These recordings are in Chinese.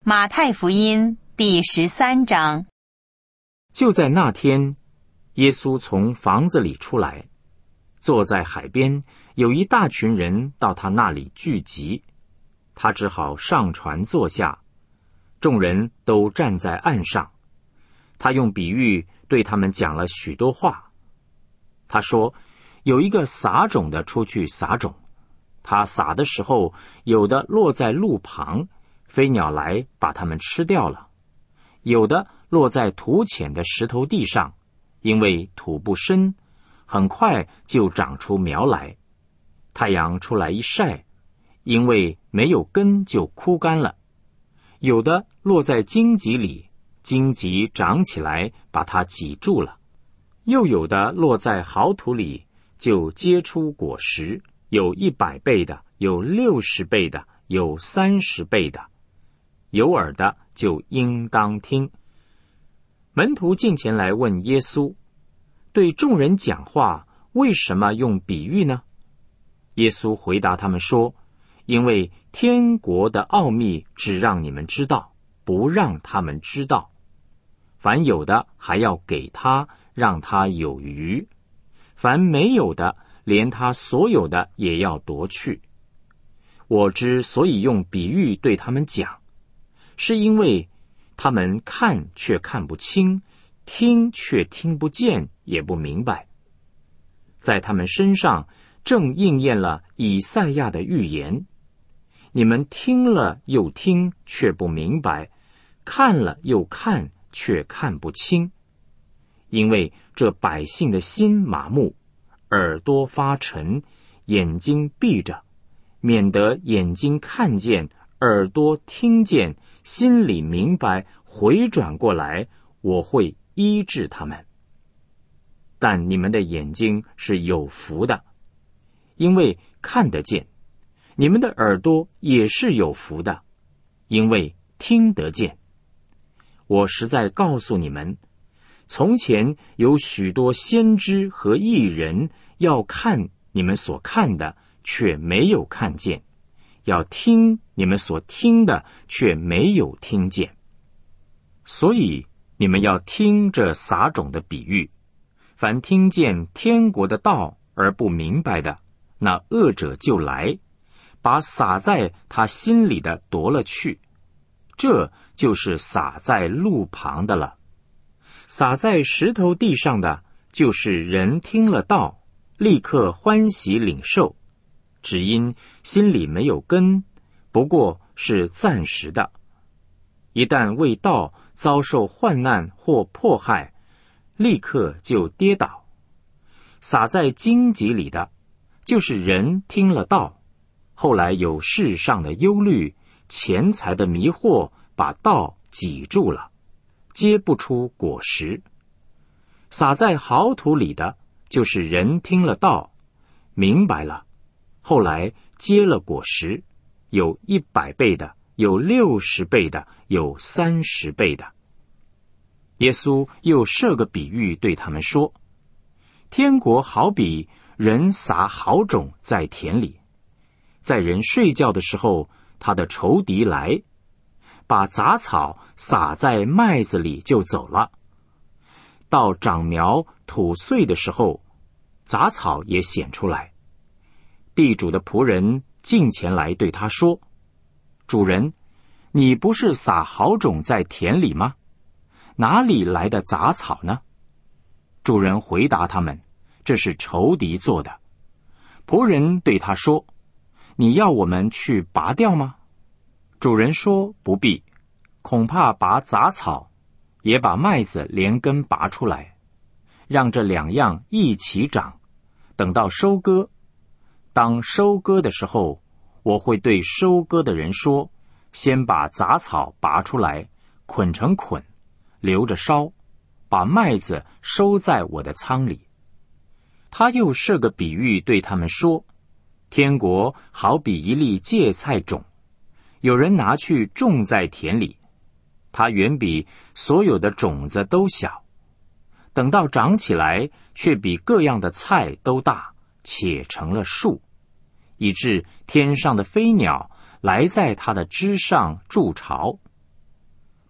马太福音第13章。 就在那天，耶稣从房子里出来，坐在海边，有一大群人到他那里聚集，他只好上船坐下，众人都站在岸上。他用比喻对他们讲了许多话。他说，有一个撒种的出去撒种，他撒的时候，有的落在路旁，飞鸟来把它们吃掉了；有的落在土浅的石头地上，因为土不深，很快就长出苗来。太阳出来一晒，因为没有根就枯干了；有的落在荆棘里，荆棘长起来把它挤住了；又有的落在好土里，就结出果实，有100倍的，有60倍的，有30倍的。有耳的就应当听。门徒近前来问耶稣，对众人讲话为什么用比喻呢？耶稣回答他们说，因为天国的奥秘只让你们知道，不让他们知道。凡有的还要给他，让他有余；凡没有的，连他所有的也要夺去。我之所以用比喻对他们讲，是因为他们看却看不清，听却听不见，也不明白。在他们身上正应验了以赛亚的预言：你们听了又听，却不明白；看了又看，却看不清。因为这百姓的心麻木，耳朵发沉，眼睛闭着，免得眼睛看见，耳朵听见，心里明白，回转过来，我会医治他们。但你们的眼睛是有福的，因为看得见；你们的耳朵也是有福的，因为听得见。我实在告诉你们，从前有许多先知和义人要看你们所看的，却没有看见；要听你们所听的，却没有听见。所以你们要听这撒种的比喻。凡听见天国的道而不明白的，那恶者就来，把撒在他心里的夺了去。这就是撒在路旁的了。撒在石头地上的，就是人听了道，立刻欢喜领受，只因心里没有根，不过是暂时的。一旦为道遭受患难或迫害，立刻就跌倒。撒在荆棘里的，就是人听了道，后来有世上的忧虑、钱财的迷惑，把道挤住了，结不出果实。撒在好土里的，就是人听了道，明白了，后来结了果实，有100倍的，有60倍的，有30倍的。耶稣又设个比喻对他们说，天国好比人撒好种在田里，在人睡觉的时候，他的仇敌来，把杂草撒在麦子里就走了。到长苗吐穗的时候，杂草也显出来。地主的仆人近前来对他说，主人，你不是撒好种在田里吗？哪里来的杂草呢？主人回答他们，这是仇敌做的。仆人对他说，你要我们去拔掉吗？主人说，不必，恐怕拔杂草，也把麦子连根拔出来，让这2样一起长，等到收割。当收割的时候，我会对收割的人说，先把杂草拔出来，捆成捆，留着烧，把麦子收在我的仓里。他又设个比喻对他们说，天国好比一粒芥菜种，有人拿去种在田里，它远比所有的种子都小，等到长起来，却比各样的菜都大，且成了树，以致天上的飞鸟来在它的枝上筑巢。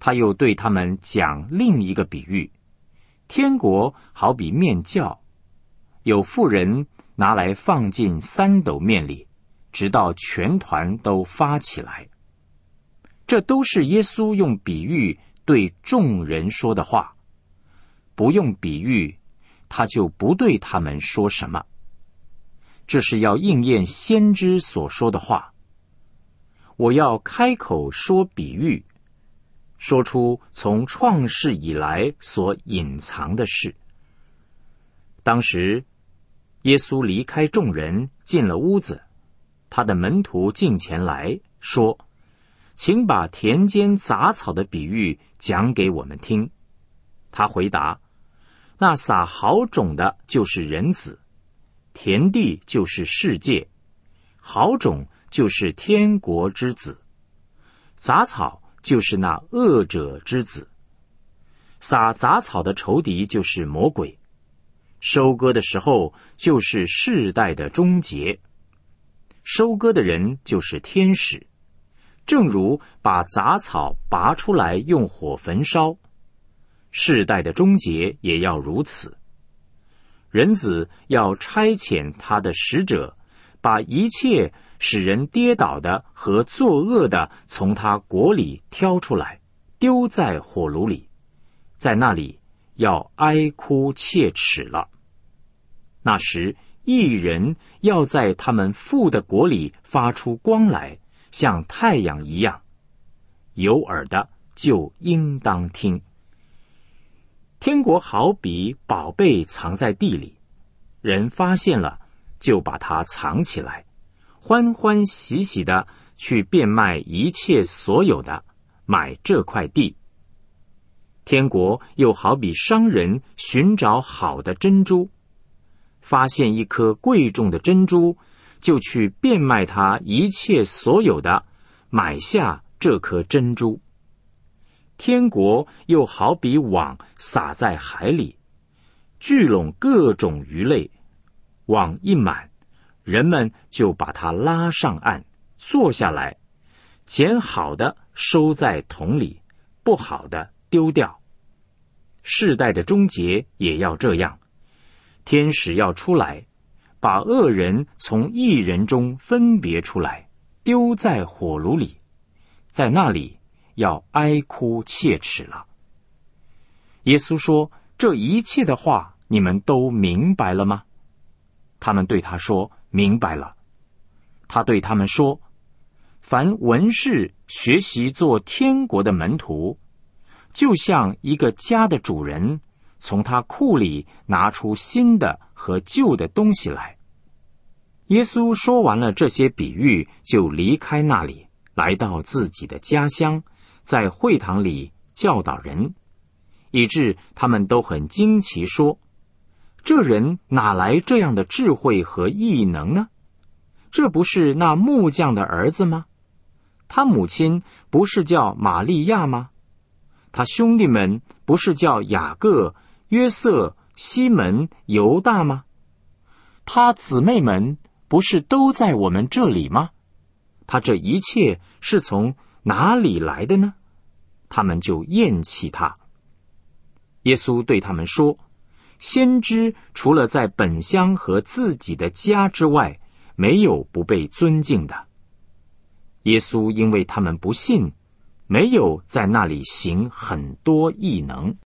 他又对他们讲另一个比喻，天国好比面酵，有妇人拿来放进3斗面里，直到全团都发起来。这都是耶稣用比喻对众人说的话，不用比喻，他就不对他们说什么。这是要应验先知所说的话，我要开口说比喻，说出从创世以来所隐藏的事。当时耶稣离开众人，进了屋子，他的门徒近前来说，请把田间杂草的比喻讲给我们听。他回答，那撒好种的就是人子，田地就是世界，好种就是天国之子，杂草就是那恶者之子。撒杂草的仇敌就是魔鬼，收割的时候就是世代的终结，收割的人就是天使。正如把杂草拔出来用火焚烧，世代的终结也要如此。人子要差遣他的使者，把一切使人跌倒的和作恶的从他国里挑出来，丢在火炉里，在那里要哀哭切齿了。那时义人要在他们父的国里发出光来，像太阳一样。有耳的就应当听。天国好比宝贝藏在地里，人发现了就把它藏起来，欢欢喜喜的去变卖一切所有的，买这块地。天国又好比商人寻找好的珍珠，发现一颗贵重的珍珠，就去变卖他一切所有的，买下这颗珍珠。天国又好比网撒在海里，聚拢各种鱼类，网一满，人们就把它拉上岸，坐下来，捡好的收在桶里，不好的丢掉。世代的终结也要这样，天使要出来，把恶人从义人中分别出来，丢在火炉里，在那里要哀哭切齿了。耶稣说，这一切的话你们都明白了吗？他们对他说，明白了。他对他们说，凡文士学习做天国的门徒，就像一个家的主人从他库里拿出新的和旧的东西来。耶稣说完了这些比喻，就离开那里，来到自己的家乡，在会堂里教导人，以致他们都很惊奇，说，这人哪来这样的智慧和异能呢？这不是那木匠的儿子吗？他母亲不是叫玛利亚吗？他兄弟们不是叫雅各、约瑟、西门、犹大吗？他姊妹们不是都在我们这里吗？他这一切是从哪里来的呢？他们就厌弃他。耶稣对他们说，先知除了在本乡和自己的家之外，没有不被尊敬的。耶稣因为他们不信，没有在那里行很多异能。